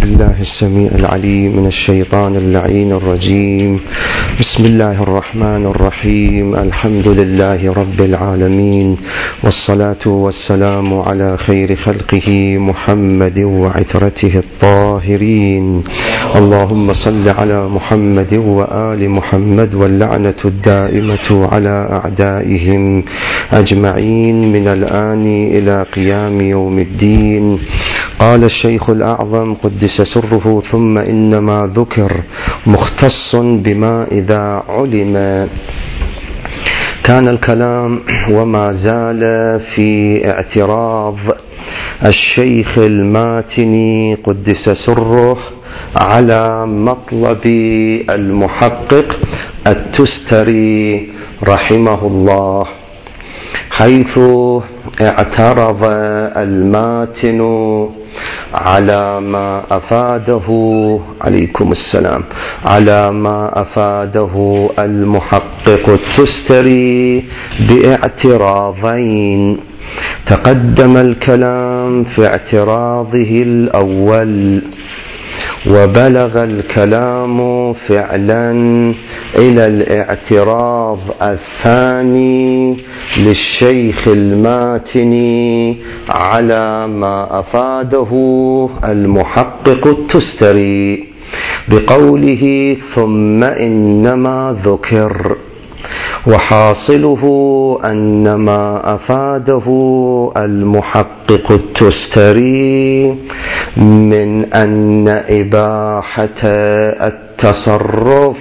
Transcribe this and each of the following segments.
بالله السميع العليم من الشيطان اللعين الرجيم. بسم الله الرحمن الرحيم. الحمد لله رب العالمين، والصلاة والسلام على خير خلقه محمد وعترته الطاهرين. اللهم صل على محمد وآل محمد، واللعنة الدائمة على أعدائهم أجمعين من الآن إلى قيام يوم الدين. قال الشيخ الأعظم قدس سره: ثم إنما ذكر مختص بما إذا علم. كان الكلام وما زال في اعتراض الشيخ الماتني قدس سره على مطلب المحقق التستري رحمه الله، حيث اعترض الماتن على ما أفاده عليكم السلام على ما أفاده المحقق التستري باعتراضين. تقدم الكلام في اعتراضه الأول، وبلغ الكلام فعلا إلى الاعتراض الثاني للشيخ الماتني على ما أفاده المحقق التستري بقوله: ثم إنما ذكر. وحاصله أن ما أفاده المحقق التستري من أن إباحة التصرف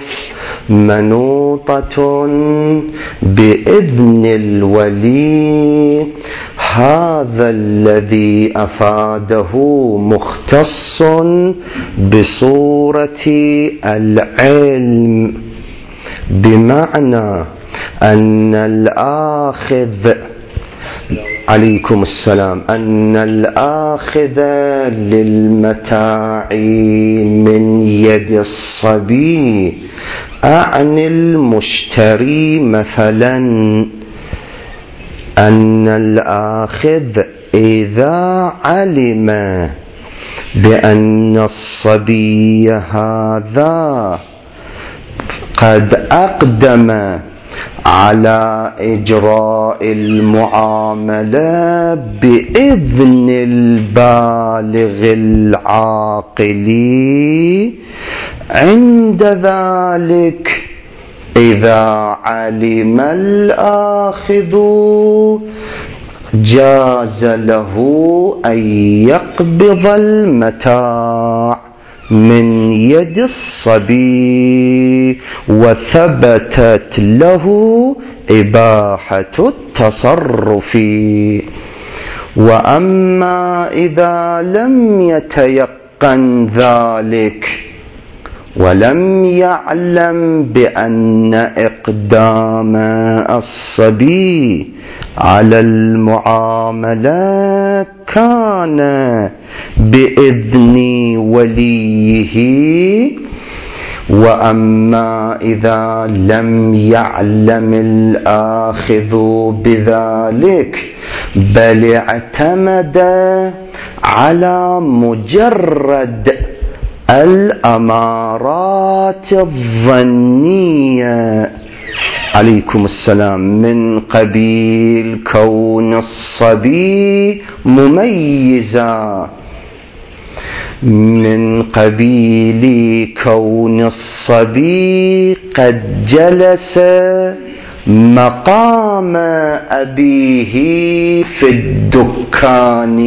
منوطة بإذن الولي، هذا الذي أفاده مختص بصورة العلم، بمعنى أن الآخذ عليكم السلام أن الآخذ للمتاع من يد الصبي أعني المشتري مثلا، أن الآخذ إذا علم بأن الصبي هذا قد أقدم على إجراء المعاملة بإذن البالغ العاقل، عند ذلك إذا علم الآخذ جاز له أن يقبض المتاع من يد الصبي، وثبتت له إباحة التصرف. وأما إذا لم يتيقن ذلك ولم يعلم بأن إقدام الصبي على المعاملة كان بإذن وليه، وأما إذا لم يعلم الآخذ بذلك بل اعتمد على مجرد الأمارات الظنية عليكم السلام من قبيل كون الصبي مميزا، من قبيل كون الصبي قد جلس مقام أبيه في الدكان،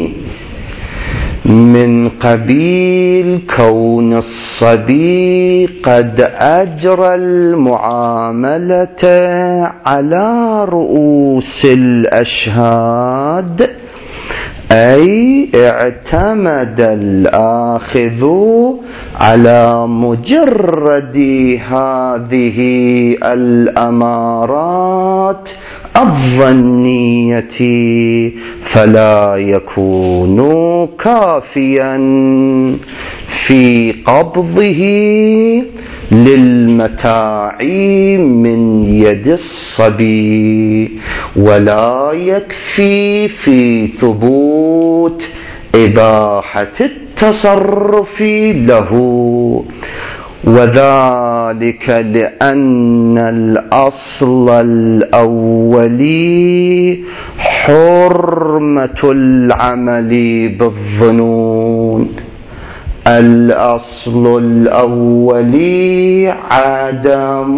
من قبيل كون الصبي قد أجرى المعاملة على رؤوس الأشهاد، أي اعتمد الآخذ على مجرد هذه الأمارات الظنية، فلا يكون كافيا في قبضه للمتاع من يد الصبي، ولا يكفي في ثبوت إباحة التصرف له، وذلك لأن الأصل الأولي حرمة العمل بالظنون. الأصل الأولي عدم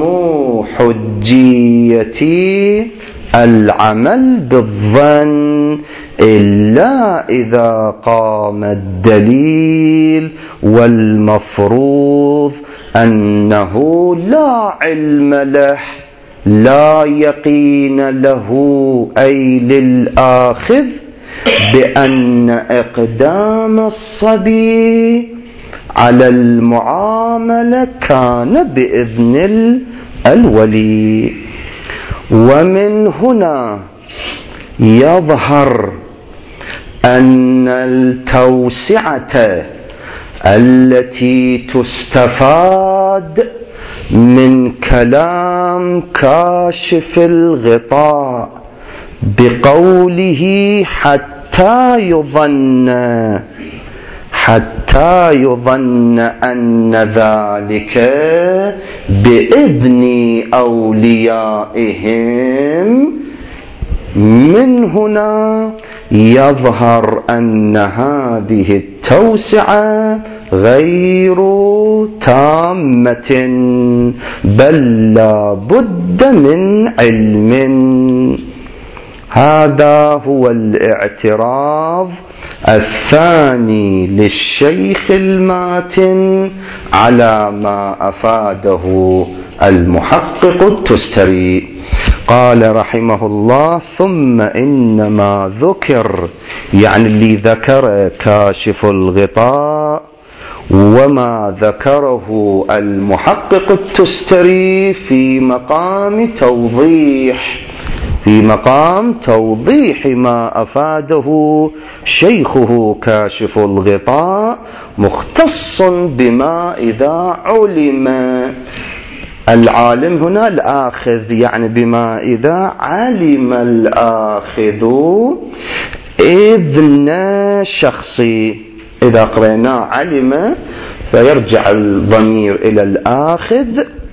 حجية العمل بالظن إلا إذا قام الدليل، والمفروض أنه لا علم له لا يقين له أي للآخذ بأن إقدام الصبي على المعاملة كان بإذن الولي. ومن هنا يظهر أن التوسعة التي تستفاد من كلام كاشف الغطاء بقوله حتى يظن أن ذلك بإذن أوليائهم، من هنا يظهر أن هذه التوسعة غير تامة، بل لا بد من علم. هذا هو الاعتراض الثاني للشيخ الماتن على ما أفاده المحقق التستري. قال رحمه الله: ثم إنما ذكر، يعني اللي ذكر كاشف الغطاء وما ذكره المحقق التستري في مقام توضيح ما أفاده شيخه كاشف الغطاء، مختص بما إذا علم. العالم هنا الآخذ، يعني بما إذا علم الآخذ إذن شخصي. إذا قرأنا علم فيرجع الضمير إلى الآخذ،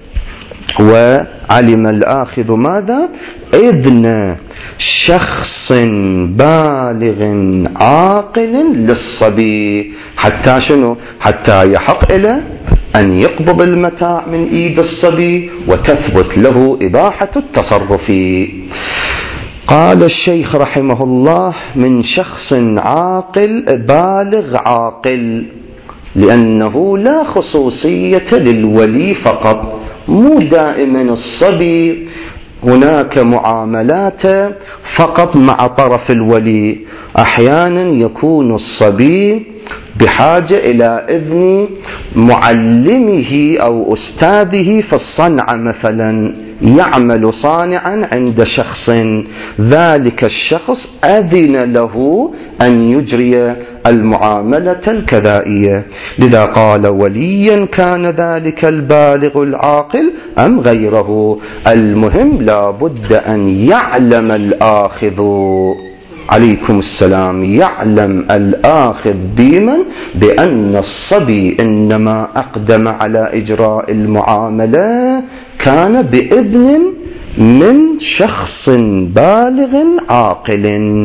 وعلم الآخذ ماذا؟ إذن شخص بالغ عاقل للصبي. حتى شنو؟ حتى يحق إلى أن يقبض المتاع من إيد الصبي وتثبت له إباحة التصرف. قال الشيخ رحمه الله: من شخص عاقل بالغ عاقل، لأنه لا خصوصية للولي فقط، مو دائما الصبي هناك معاملات فقط مع طرف الولي، أحيانا يكون الصبي بحاجة إلى إذن معلمه أو أستاذه في الصنعة، مثلا يعمل صانعا عند شخص، ذلك الشخص أذن له أن يجري المعاملة الكذائية. لذا قال: وليا كان ذلك البالغ العاقل أم غيره. المهم لا بد أن يعلم الآخذ، عليكم السلام، يعلم الآخذ بأن الصبي إنما أقدم على إجراء المعاملة كان بإذن من شخص بالغ عاقل.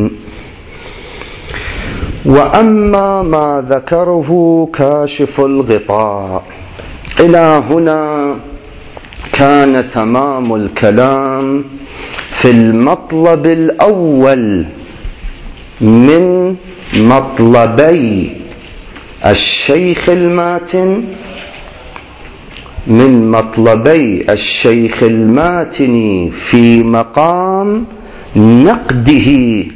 وأما ما ذكره كاشف الغطاء إلى هنا كان تمام الكلام في المطلب الأول من مطلبي الشيخ الماتن، في مقام نقده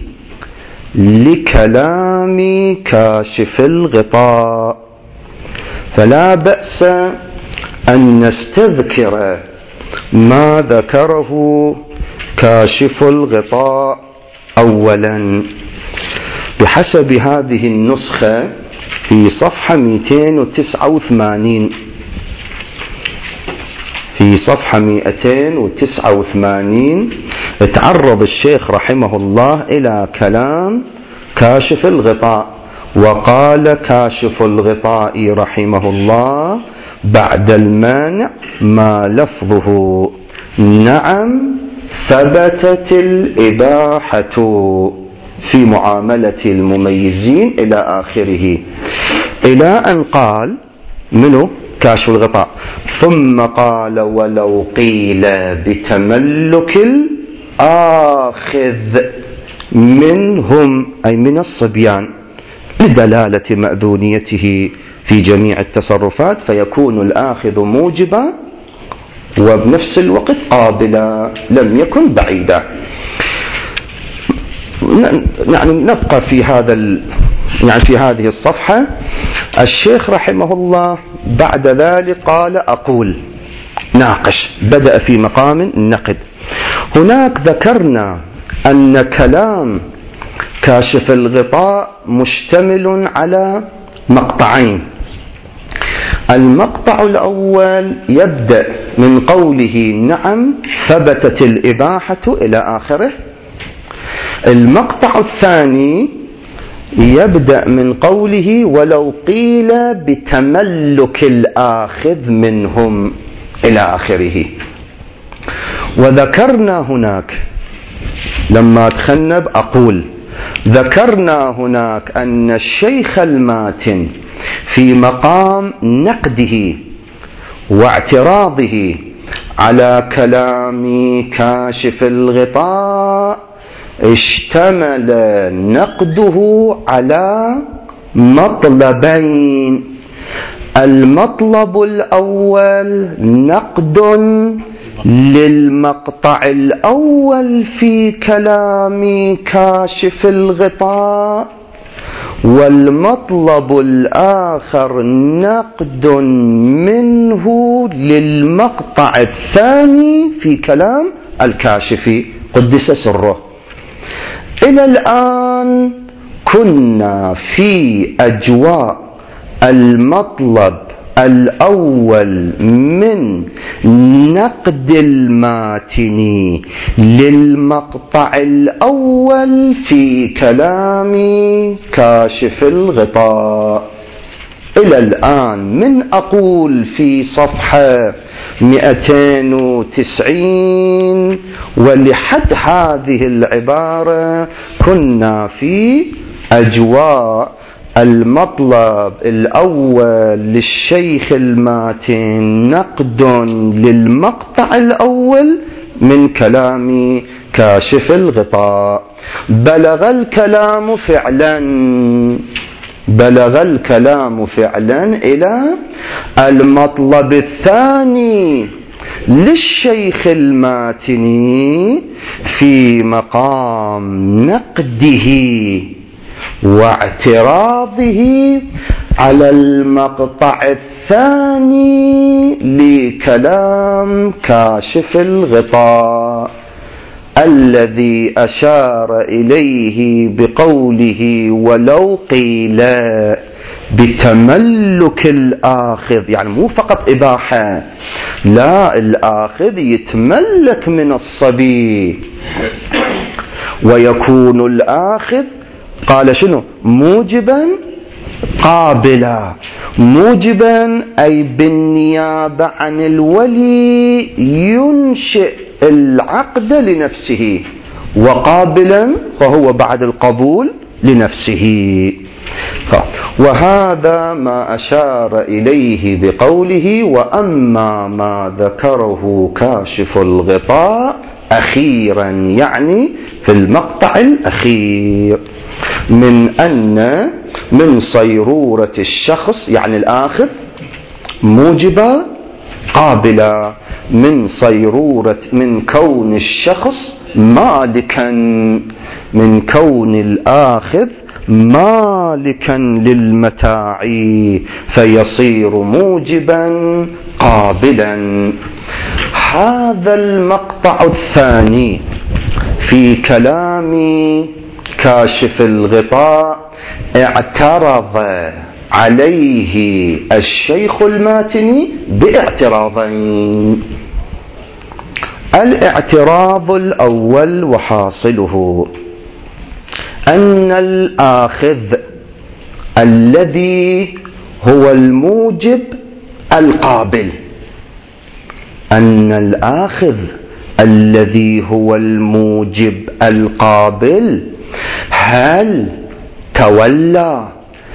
لكلام كاشف الغطاء. فلا بأس أن نستذكر ما ذكره كاشف الغطاء أولا. بحسب هذه النسخة في صفحة 289، تعرض الشيخ رحمه الله إلى كلام كاشف الغطاء، وقال كاشف الغطاء رحمه الله بعد المانع ما لفظه نعم ثبتت الإباحة في معاملة المميزين إلى آخره، إلى أن قال منه كاشف الغطاء ثم قال ولو قيل بتملك الآخذ منهم أي من الصبيان لدلالة مأذونيته في جميع التصرفات، فيكون الآخذ موجبا وبنفس الوقت قابلا لم يكن بعيدا. يعني نبقى في في هذه الصفحة. الشيخ رحمه الله بعد ذلك قال أقول ناقش، بدأ في مقام النقد. هناك ذكرنا أن كلام كاشف الغطاء مشتمل على مقطعين. المقطع الأول يبدأ من قوله نعم ثبتت الإباحة إلى آخره. المقطع الثاني يبدأ من قوله ولو قيل بتملك الآخذ منهم إلى آخره. وذكرنا هناك لما تخنب أقول ذكرنا هناك أن الشيخ الماتن في مقام نقده واعتراضه على كلام كاشف الغطاء اشتمل نقده على مطلبين. المطلب الأول نقد للمقطع الأول في كلام كاشف الغطاء، والمطلب الآخر نقد منه للمقطع الثاني في كلام الكاشف قدس سره. إلى الآن كنا في أجواء المطلب الأول من نقد الماتن للمقطع الأول في كلام كاشف الغطاء. إلى الآن من أقول في صفحة 290 ولحد هذه العبارة كنا في أجواء المطلب الأول للشيخ الماتن نقد للمقطع الأول من كلام كاشف الغطاء. بلغ الكلام فعلا إلى المطلب الثاني للشيخ الماتني في مقام نقده واعتراضه على المقطع الثاني لكلام كاشف الغطاء الذي أشار إليه بقوله ولو قيل بتملك الآخذ، يعني مو فقط إباحة، لا، الآخذ يتملك من الصبي ويكون الآخذ قال شنو موجبا قابلا. موجبا أي بالنيابة عن الولي ينشئ العقد لنفسه، وقابلا فهو بعد القبول لنفسه. وهذا ما أشار إليه بقوله وأما ما ذكره كاشف الغطاء أخيرا، يعني في المقطع الأخير، من أن من صيرورة الشخص يعني الآخذ موجبة قابلة، من كون الشخص مالكا، من كون الآخذ مالكا للمتاع فيصير موجبا قابلا. هذا المقطع الثاني في كلام كاشف الغطاء اعترض عليه الشيخ الماتني باعتراضين. الاعتراض الأول وحاصله أن الآخذ الذي هو الموجب القابل، أن الآخذ الذي هو الموجب القابل هل تولى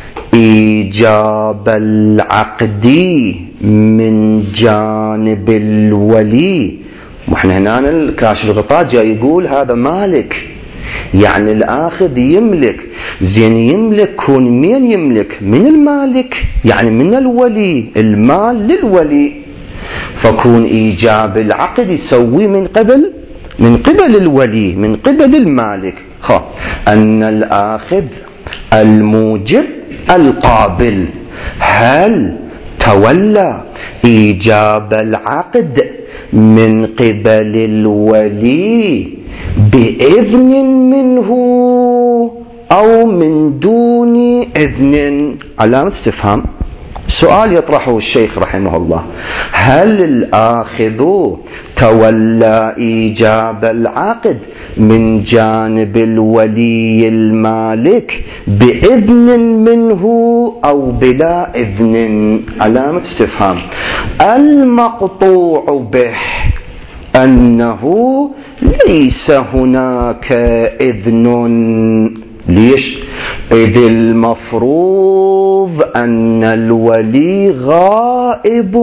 إيجاب العقد من جانب الولي؟ وإحنا هنا الكاشف الغطاء جاي يقول هذا مالك، يعني الآخذ يملك. زين يملك كون مين يملك؟ من المالك، يعني من الولي، المال للولي. فكون إيجاب العقد يسوي من قبل الولي، من قبل المالك. أن الآخذ الموجب القابل هل تولى إيجاب العقد من قبل الولي بإذن منه أو من دون إذن؟ علامة استفهام، سؤال يطرحه الشيخ رحمه الله: هل الآخذ تولى إيجاب العقد من جانب الولي المالك بإذن منه أو بلا إذن؟ علامة استفهام. المقطوع به أنه ليس هناك إذن. ليش؟ إذ المفروض أن الولي غائب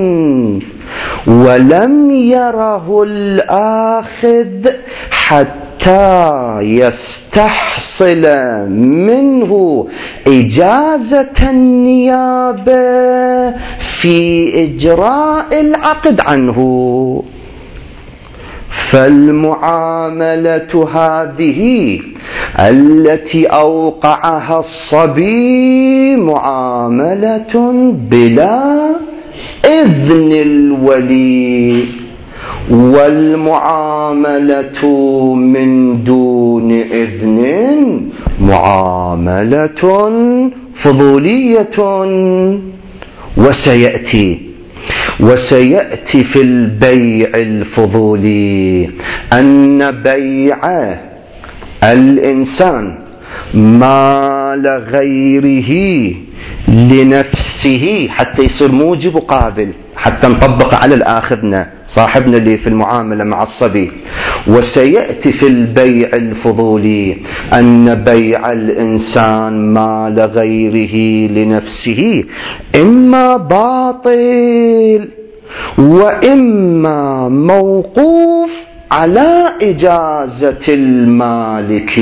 ولم يره الآخذ حتى يستحصل منه إجازة النيابة في إجراء العقد عنه. فالمعاملة هذه التي أوقعها الصبي معاملة بلا إذن الولي، والمعاملة من دون إذن معاملة فضولية. وسيأتي في البيع الفضولي أن بيع الإنسان مال غيره لنفسه حتى يصير موجب وقابل، حتى نطبق على الآخذنا صاحبنا اللي في المعاملة مع الصبي. وسيأتي في البيع الفضولي أن بيع الإنسان مال غيره لنفسه إما باطل وإما موقوف على إجازة المالك،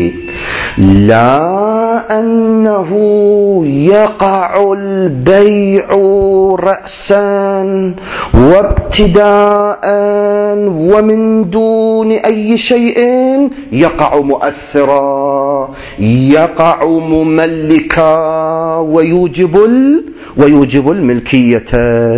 لا أنه يقع البيع رأسا وابتداء ومن دون أي شيء يقع مؤثرا، يقع مملكا ويوجب الملكية.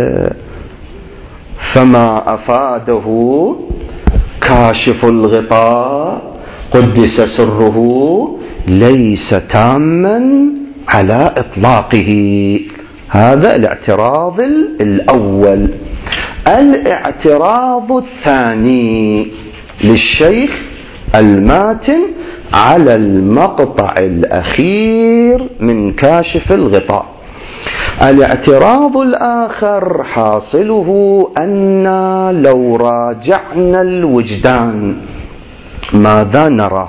فما أفاده كاشف الغطاء قدس سره ليس تاما على إطلاقه. هذا الاعتراض الأول. الاعتراض الثاني للشيخ الماتن على المقطع الأخير من كاشف الغطاء. الاعتراض الآخر حاصله أن لو راجعنا الوجدان ماذا نرى؟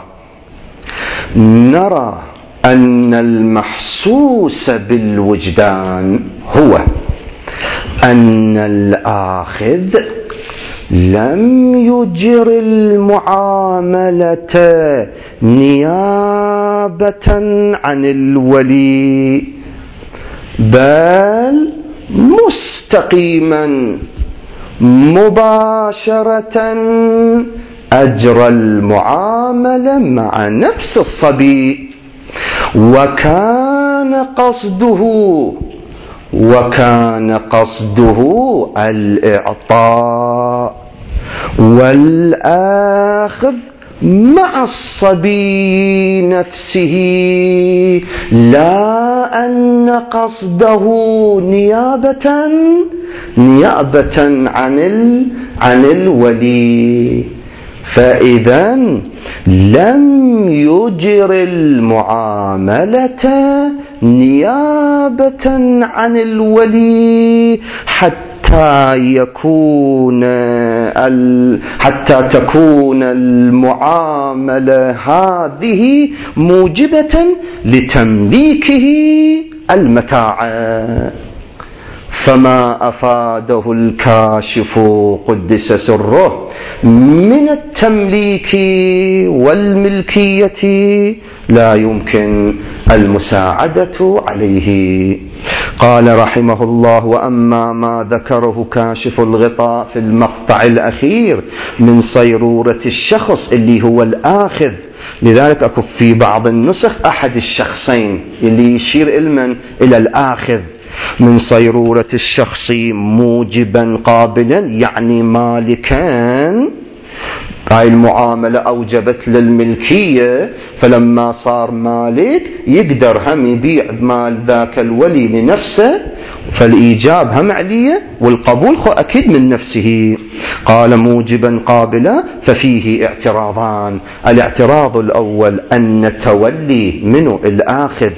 نرى أن المحسوس بالوجدان هو أن الآخذ لم يجر المعاملة نيابة عن الولي، بل مستقيما مباشرة أجرى المعاملة مع نفس الصبي، وكان قصده الإعطاء والآخذ مع الصبي نفسه، لا أن قصده نيابة عن الولي. فإذا لم يجر المعاملة نيابة عن الولي حتى تكون المعاملة هذه موجبة لتمليكه المتاع. فما أفاده الكاشف قدس سره من التمليك والملكية لا يمكن المساعدة عليه. قال رحمه الله: وأما ما ذكره كاشف الغطاء في المقطع الأخير من صيرورة الشخص اللي هو الآخذ، لذلك أكو في بعض النسخ أحد الشخصين اللي يشير إلى الآخذ، من صيرورة الشخص موجبا قابلا يعني مالكا. هاي المعاملة أوجبت للملكية، فلما صار مالك يقدر هم يبيع مال ذاك الولي لنفسه، فالإيجاب هم عليه والقبول أكيد من نفسه. قال موجبا قابلا ففيه اعتراضان. الاعتراض الأول أن تولي منه الآخذ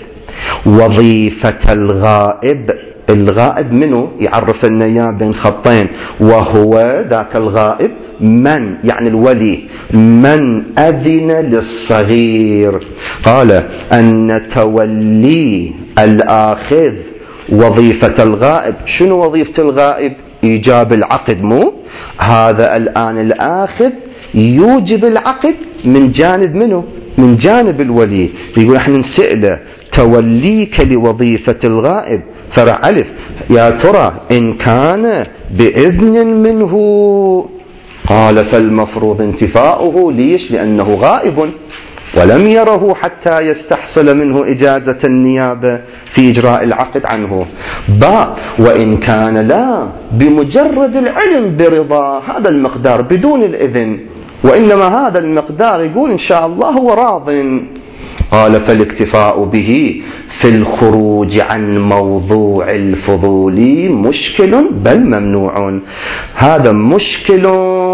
وظيفة الغائب. الغائب منه يعرف لنا بين خطين، وهو ذاك الغائب من يعني الولي من أذن للصغير. قال أن تولي الآخذ وظيفة الغائب. شنو وظيفة الغائب؟ إيجاب العقد. مو هذا الآن الآخذ يوجب العقد من جانب منه؟ من جانب الولي. يقول احنا نسأله توليك لوظيفة الغائب، فرع ألف يا ترى إن كان بإذن منه، قال فالمفروض انتفاؤه. ليش؟ لأنه غائب ولم يره حتى يستحصل منه إجازة النيابة في إجراء العقد عنه. وإن كان لا، بمجرد العلم برضا هذا المقدار بدون الإذن، وإنما هذا المقدار يقول إن شاء الله هو راض. قال فالاكتفاء به في الخروج عن موضوع الفضول مشكل بل ممنوع. هذا مشكل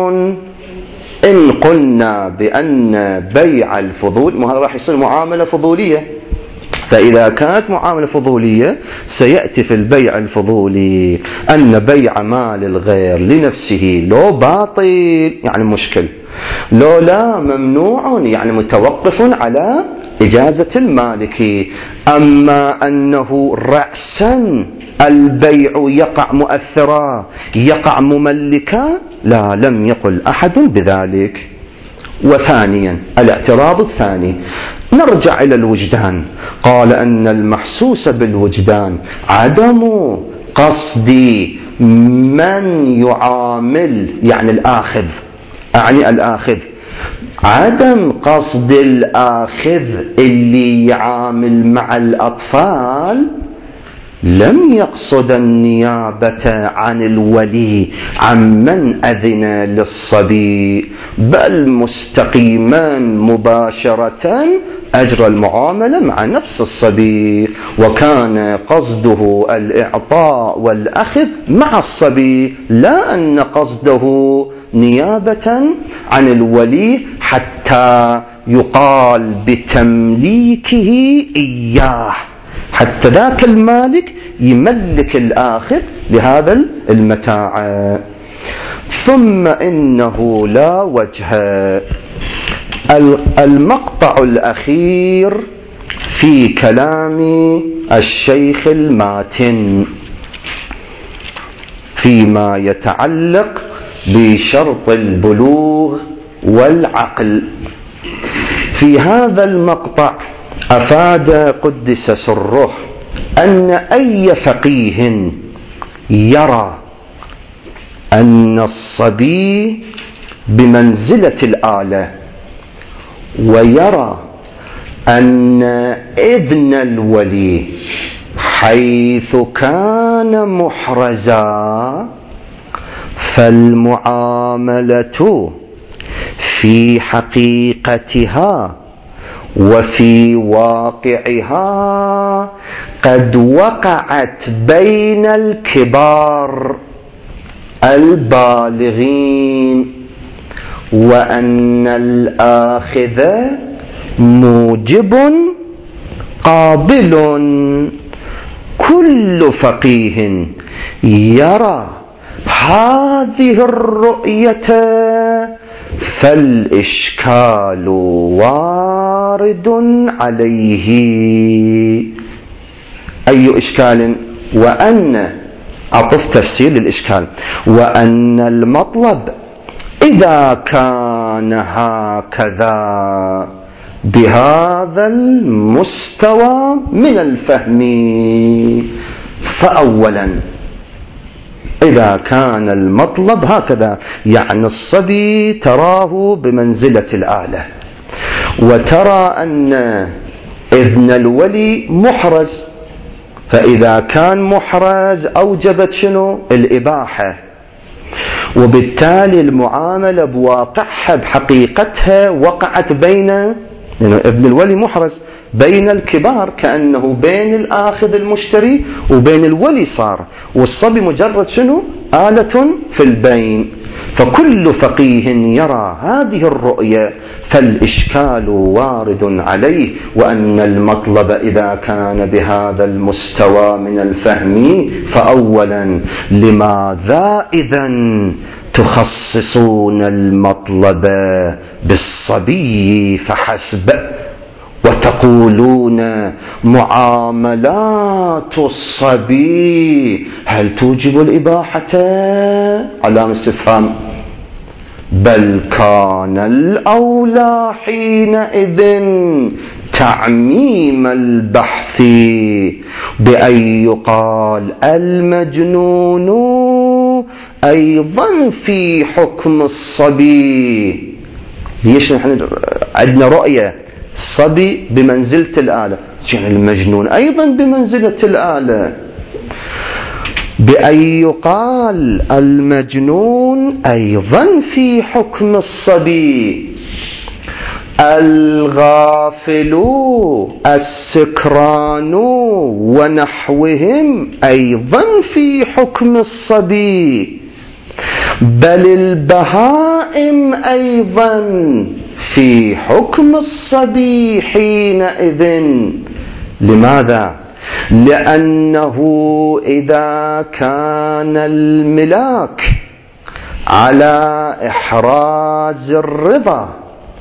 إن قلنا بأن بيع الفضول، هذا راح يصير معاملة فضولية. فإذا كانت معاملة فضولية سيأتي في البيع الفضولي أن بيع مال الغير لنفسه لو باطل يعني مشكل، لو لا ممنوع يعني متوقف على إجازة المالك. أما أنه رأسا البيع يقع مؤثرا يقع مملكا، لا، لم يقل أحد بذلك. وثانيا الاعتراض الثاني نرجع إلى الوجدان. قال أن المحسوس بالوجدان عدم قصد من يعامل يعني الآخذ، أعني الآخذ، عدم قصد الآخذ اللي يعامل مع الأطفال لم يقصد النيابة عن الولي عمن أذن للصبي، بل مستقيما مباشرة أجرى المعاملة مع نفس الصبي، وكان قصده الإعطاء والأخذ مع الصبي، لا أن قصده نيابة عن الولي حتى يقال بتمليكه إياه، حتى ذاك المالك يملك الآخذ لهذا المتاع. ثم إنه لا وجه. المقطع الأخير في كلام الشيخ الماتن فيما يتعلق بشرط البلوغ والعقل. في هذا المقطع أفاد قدس سره أن أي فقيه يرى أن الصبي بمنزلة الآلة، ويرى أن ابن الولي حيث كان محرزا، فالمعاملة في حقيقتها وفي واقعها قد وقعت بين الكبار البالغين، وأن الآخذ موجب قابل كل فقيه يرى هذه الرؤية فالإشكال وارد عليه. أي إشكال؟ وأن أطف تفسير للإشكال، وأن المطلب إذا كان هكذا بهذا المستوى من الفهم، فأولا إذا كان المطلب هكذا يعني الصبي تراه بمنزلة الآلة، وترى أن إذن الولي محرز، فإذا كان محرز أوجبت شنو؟ الإباحة، وبالتالي المعاملة بواقعها بحقيقتها وقعت بين ابن الولي محرز بين الكبار، كأنه بين الآخذ المشتري وبين الولي صار، والصبي مجرد شنو؟ آلة في البين. فكل فقيه يرى هذه الرؤية فالإشكال وارد عليه، وأن المطلب إذا كان بهذا المستوى من الفهم فأولا لماذا إذن تخصصون المطلب بالصبي فحسب، وتقولون معاملات الصبي هل توجب الإباحة؟ علامة استفهام. بل كان الأولى حينئذ تعميم البحث بأن يقال المجنون أيضا في حكم الصبي. ليش نحن عندنا رؤية الصبي بمنزلة الآلة، يعني المجنون أيضا بمنزلة الآلة، بأن يقال المجنون أيضا في حكم الصبي، الغافل السكران ونحوهم أيضا في حكم الصبي، بل البهائم أيضا في حكم الصبي حينئذ. لماذا؟ لأنه إذا كان الملاك على إحراز الرضا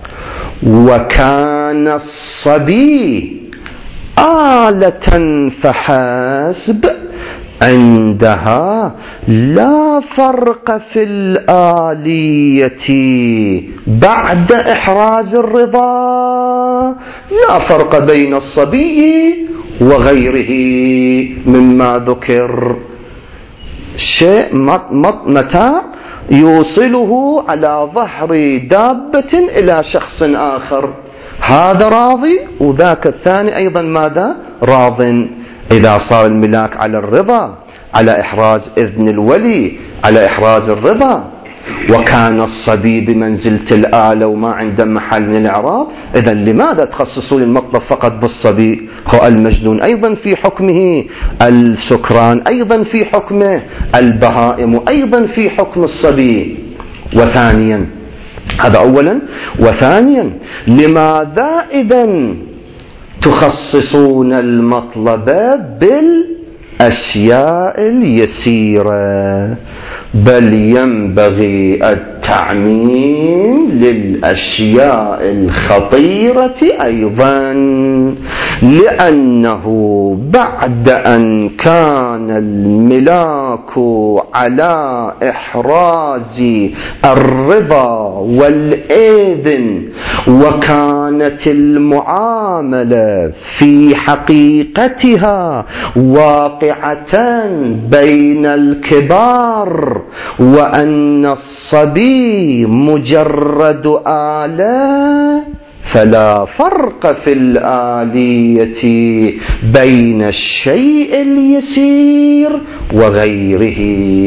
وكان الصبي آلة فحسب، عندها لا فرق في الآلية بعد إحراز الرضا، لا فرق بين الصبي وغيره مما ذكر. شيء متاع يوصله على ظهر دابة إلى شخص آخر، هذا راضي وذاك الثاني أيضا ماذا؟ راض. إذا صار الملاك على الرضا، على إحراز إذن الولي، على إحراز الرضا، وكان الصبي بمنزلة الآلة وما عنده محل من الإعراب، إذن لماذا تخصصون المطلب فقط بالصبي؟ هو المجنون أيضا في حكمه، السكران أيضا في حكمه، البهائم أيضا في حكم الصبي. وثانيا، هذا أولا. وثانيا، لماذا إذن تخصصون المطلب بالأشياء اليسيرة؟ بل ينبغي التعميم للأشياء الخطيرة أيضا، لأنه بعد أن كان الملاك على إحراز الرضا والإذن، وكانت المعاملة في حقيقتها واقعة بين الكبار، وأن الصبي مجرد آلة، فلا فرق في الآلية بين الشيء اليسير وغيره.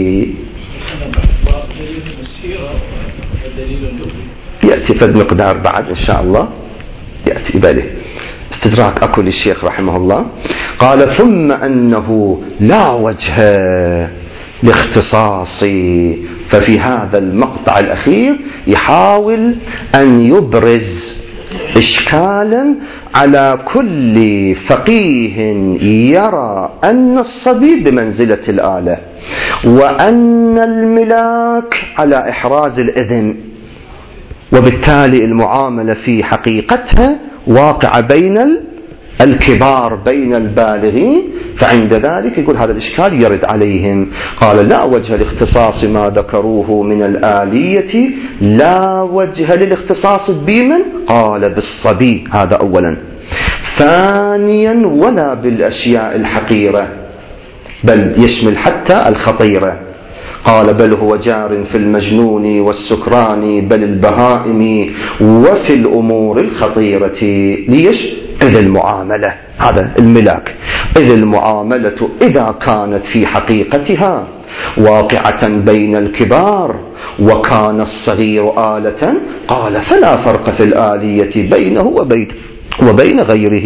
يأتي فد مقدار بعد إن شاء الله يأتي بله استدراك أكل الشيخ رحمه الله. قال ثم أنه لا وجه لاختصاص، ففي هذا المقطع الأخير يحاول أن يبرز إشكالا على كل فقيه يرى أن الصبي بمنزلة الآلة، وأن الملاك على إحراز الإذن، وبالتالي المعاملة في حقيقتها واقعة بين الكبار بين البالغين. فعند ذلك يقول هذا الإشكال يرد عليهم. قال لا وجه لاختصاص ما ذكروه من الآلية، لا وجه للاختصاص بمن؟ قال بالصبي، هذا أولا. ثانيا ولا بالأشياء الحقيرة، بل يشمل حتى الخطيرة. قال بل هو جار في المجنون والسكران بل البهائم وفي الأمور الخطيرة. ليش؟ إذ المعاملة، هذا الملاك، إذ المعاملة إذا كانت في حقيقتها واقعة بين الكبار وكان الصغير آلة، قال فلا فرق في الآلية بينه وبين غيره.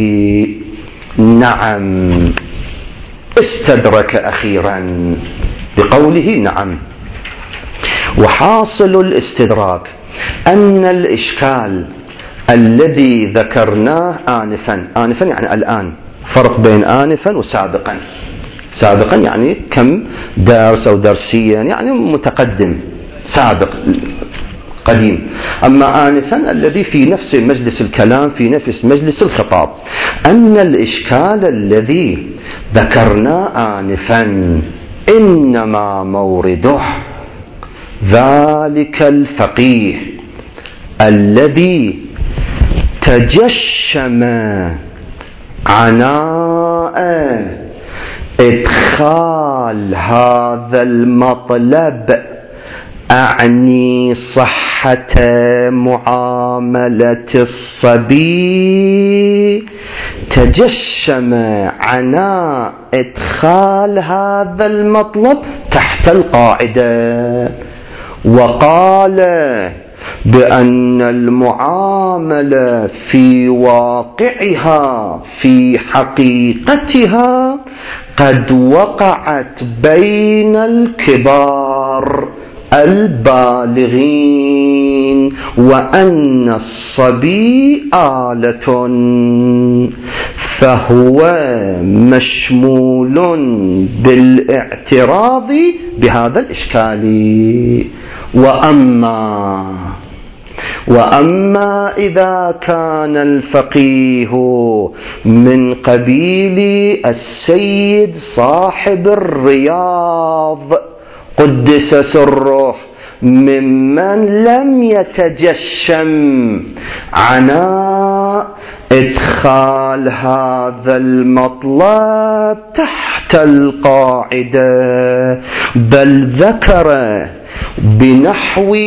نعم، استدرك أخيرا بقوله نعم. وحاصل الاستدراك أن الإشكال الذي ذكرناه آنفا يعني الآن، فرق بين آنفا وسابقا. سابقا يعني كم درس أو درسيا، يعني متقدم سابق قديم. أما آنفا الذي في نفس مجلس الكلام، في نفس مجلس الخطاب. أن الإشكال الذي ذكرناه آنفا إنما مورده ذلك الفقيه الذي تجشم عناء إدخال هذا المطلب، أعني صحة معاملة الصبي، تجشم عناء إدخال هذا المطلب تحت القاعدة، وقال بأن المعاملة في واقعها في حقيقتها قد وقعت بين الكبار البالغين، وأن الصبي آلة، فهو مشمول بالاعتراض بهذا الإشكال. وأما إذا كان الفقيه من قبيل السيد صاحب الرياض قدس سره، ممن لم يتجشم عناء إدخال هذا المطلب تحت القاعدة، بل ذكر بنحو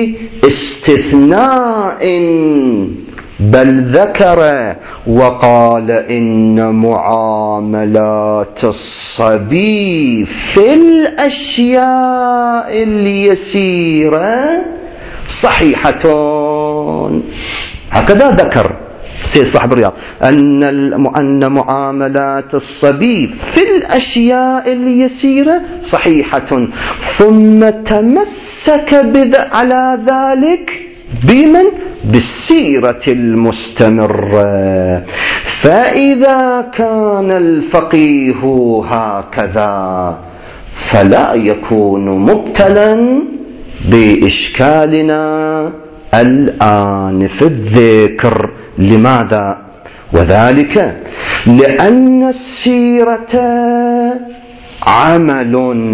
استثناء، بل ذكر وقال إن معاملات الصبي في الأشياء اليسيرة صحيحة. هكذا ذكر سيد صاحب الرياض أن معاملات الصبي في الأشياء اليسيرة صحيحة، ثم تمسك على ذلك بمن؟ بالسيرة المستمرة. فإذا كان الفقيه هكذا فلا يكون مبتلا بإشكالنا الآن في الذكر. لماذا؟ وذلك لأن السيرة عمل،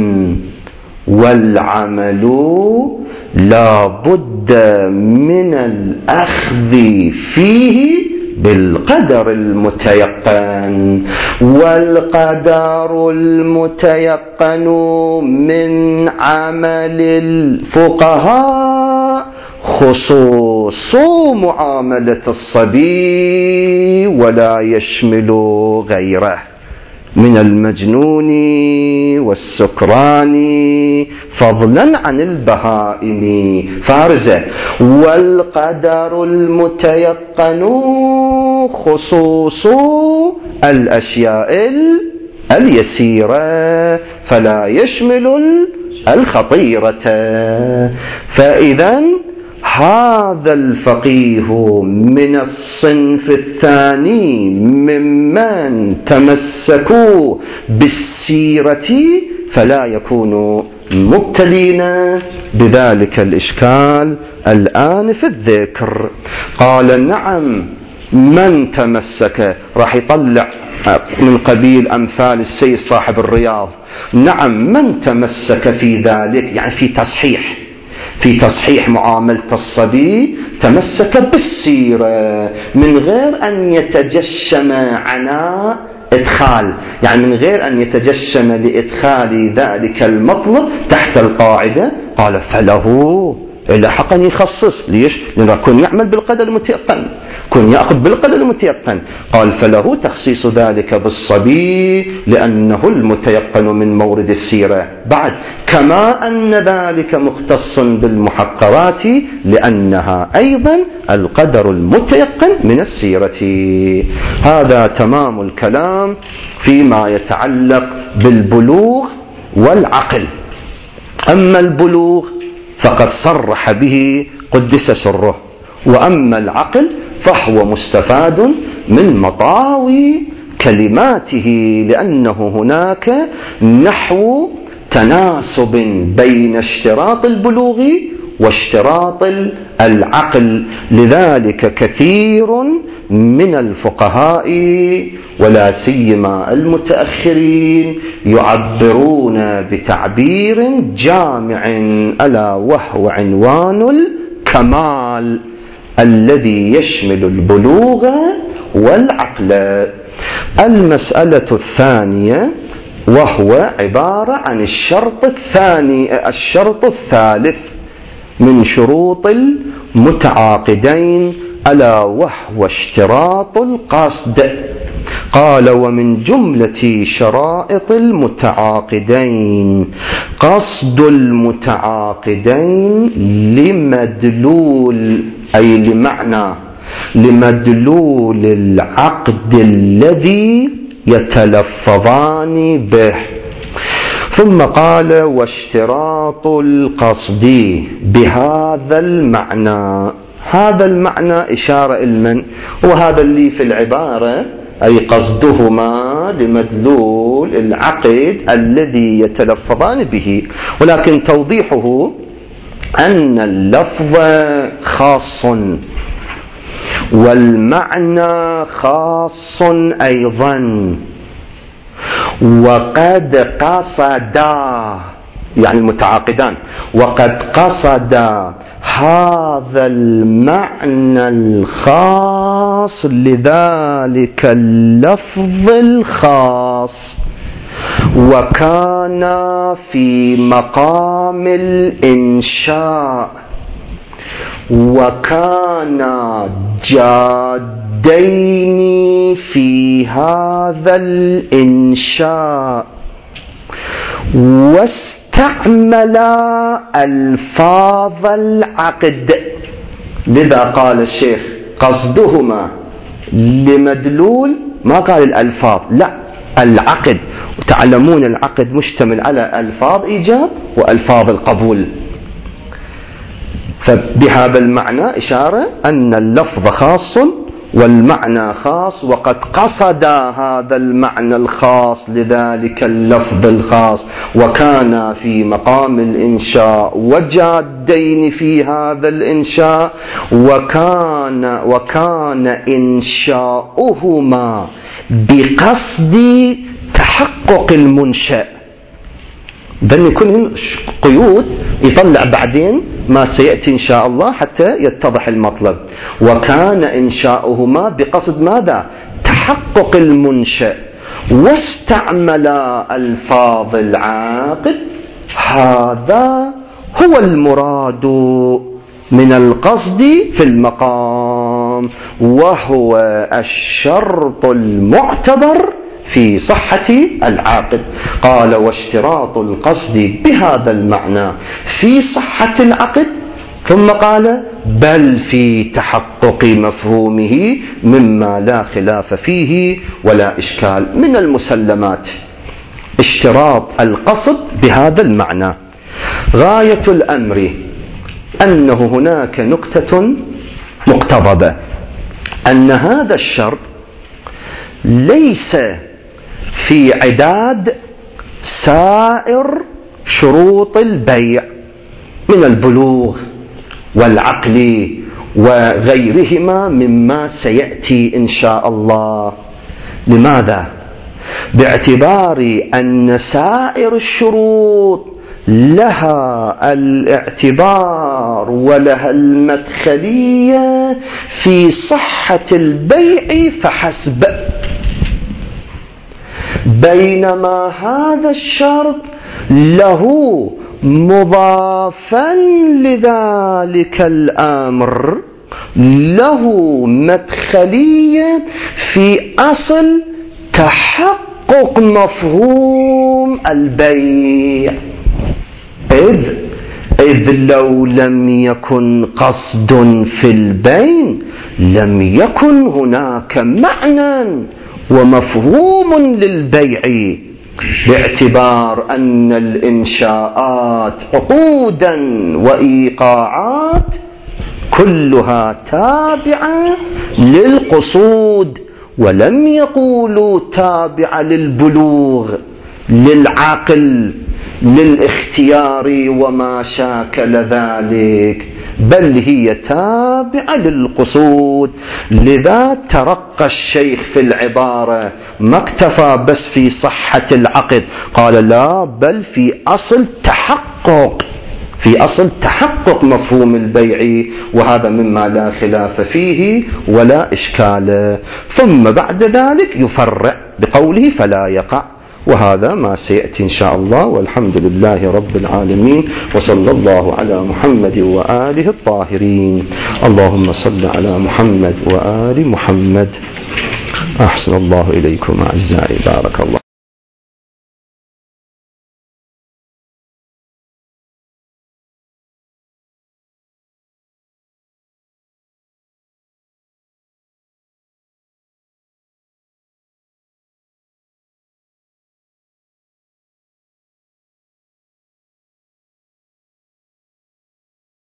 والعمل لا بد من الأخذ فيه بالقدر المتيقن، والقدر المتيقن من عمل الفقهاء خصوص معاملة الصبي، ولا يشمل غيره من المجنون والسكران فضلا عن البهائم فارزة. والقدر المتيقن خصوص الأشياء اليسيرة فلا يشمل الخطيرة. فإذا هذا الفقيه من الصنف الثاني ممن تمسكوا بالسيرة فلا يكونوا مبتلين بذلك الإشكال الآن في الذكر. قال نعم من تمسك، راح يطلع من قبيل أمثال السيد صاحب الرياض. نعم من تمسك في ذلك، يعني في تصحيح معاملة الصبي، تمسك بالسيرة من غير أن يتجشم عناء إدخال، يعني من غير أن يتجشم لإدخال ذلك المطلب تحت القاعدة. قال فله إلا حقا يخصص. ليش؟ لأنه كن يعمل بالقدر المتيقن، كن يأخذ بالقدر المتيقن. قال فله تخصيص ذلك بالصبي لأنه المتيقن من مورد السيرة. بعد كما أن ذلك مختص بالمحقرات لأنها أيضا القدر المتيقن من السيرة. هذا تمام الكلام فيما يتعلق بالبلوغ والعقل. أما البلوغ فقد صرح به قدس سره، وأما العقل فهو مستفاد من مطاوي كلماته، لأنه هناك نحو تناسب بين اشتراط البلوغ واشتراط العقل. لذلك كثير من الفقهاء ولا سيما المتأخرين يعبرون بتعبير جامع ألا وهو عنوان الكمال الذي يشمل البلوغ والعقل. المسألة الثانية وهو عبارة عن الشرط الثالث من شروط المتعاقدين ألا وهو اشتراط القصد. قال ومن جملة شرائط المتعاقدين قصد المتعاقدين لمدلول، أي لمدلول العقد الذي يتلفظان به. ثم قال واشتراط القصد بهذا المعنى. هذا المعنى إشارة إلمن؟ وهذا اللي في العبارة، أي قصدهما لمدلول العقد الذي يتلفظان به. ولكن توضيحه أن اللفظ خاص والمعنى خاص أيضا، وقد قصدا، يعني المتعاقدان وقد قصدا هذا المعنى الخاص لذلك اللفظ الخاص، وكان في مقام الإنشاء، وكان جادين في هذا الإنشاء، واستعملا ألفاظ العقد. لذا قال الشيخ قصدهما لمدلول، ما قال الألفاظ، لا العقد. وتعلمون العقد مشتمل على ألفاظ إيجاب وألفاظ القبول. فبهذا المعنى إشارة أن اللفظ خاص والمعنى خاص، وقد قصد هذا المعنى الخاص لذلك اللفظ الخاص، وكان في مقام الإنشاء وجادين في هذا الإنشاء، وكان إنشاؤهما بقصد تحقق المنشأ. ذن يكون قيود يطلع بعدين ما سيأتي إن شاء الله حتى يتضح المطلب. وكان إنشاؤهما بقصد ماذا؟ تحقق المنشأ، واستعمل ألفاظ العاقد. هذا هو المراد من القصد في المقام، وهو الشرط المعتبر في صحة العاقد. قال واشتراط القصد بهذا المعنى في صحة العقد، ثم قال بل في تحقق مفهومه مما لا خلاف فيه ولا إشكال. من المسلمات اشتراط القصد بهذا المعنى. غاية الأمر أنه هناك نكتة مقتضبة، أن هذا الشرط ليس في عداد سائر شروط البيع من البلوغ والعقل وغيرهما مما سيأتي إن شاء الله. لماذا؟ باعتبار أن سائر الشروط لها الاعتبار ولها المدخلية في صحة البيع فحسب، بينما هذا الشرط له مضافا لذلك الأمر له مدخلية في أصل تحقق مفهوم البيع. إذ لو لم يكن قصد في البيع لم يكن هناك معنى ومفهوم للبيع، باعتبار أن الإنشاءات عقودا وإيقاعات كلها تابعة للقصود، ولم يقولوا تابعة للبلوغ للعقل للاختيار وما شاكل ذلك، بل هي تابعة للقصود. لذا ترقى الشيخ في العبارة، ما اكتفى بس في صحة العقد، قال لا، بل في أصل تحقق مفهوم البيع، وهذا مما لا خلاف فيه ولا إشكال. ثم بعد ذلك يفرع بقوله فلا يقع، وهذا ما سيأتي إن شاء الله. والحمد لله رب العالمين، وصلى الله على محمد وآله الطاهرين. اللهم صل على محمد وآل محمد. أحسن الله إليكم أعزائي، بارك الله.